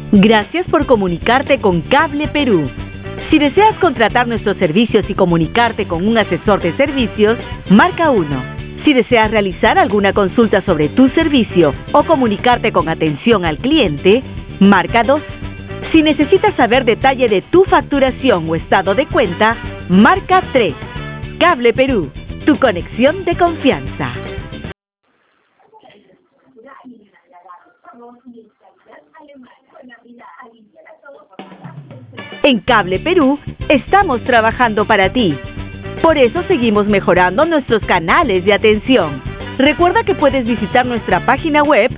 Gracias por comunicarte con Cable Perú. Si deseas contratar nuestros servicios y comunicarte con un asesor de servicios, marca 1. Si deseas realizar alguna consulta sobre tu servicio o comunicarte con atención al cliente, marca 2. Si necesitas saber detalle de tu facturación o estado de cuenta, marca 3. Cable Perú, tu conexión de confianza. En Cable Perú estamos trabajando para ti. Por eso seguimos mejorando nuestros canales de atención. Recuerda que puedes visitar nuestra página web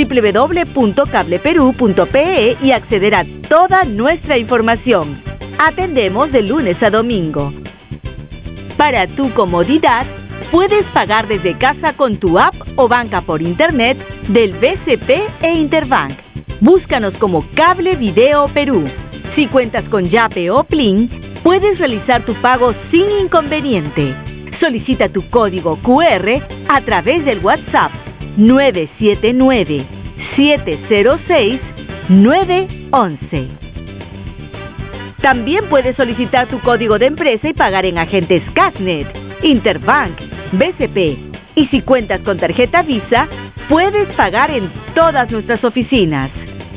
www.cableperu.pe y acceder a toda nuestra información. Atendemos de lunes a domingo. Para tu comodidad, puedes pagar desde casa con tu app o banca por internet del BCP e Interbank. Búscanos como Cable Video Perú. Si cuentas con Yape o Plin, puedes realizar tu pago sin inconveniente. Solicita tu código QR a través del WhatsApp 979-706-911. También puedes solicitar tu código de empresa y pagar en agentes Casnet, Interbank, BCP. Y si cuentas con tarjeta Visa, puedes pagar en todas nuestras oficinas.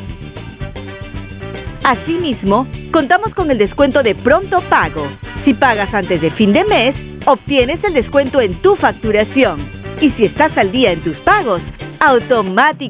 Asimismo, contamos con el descuento de pronto pago. Si pagas antes de fin de mes, obtienes el descuento en tu facturación. Y si estás al día en tus pagos, automáticamente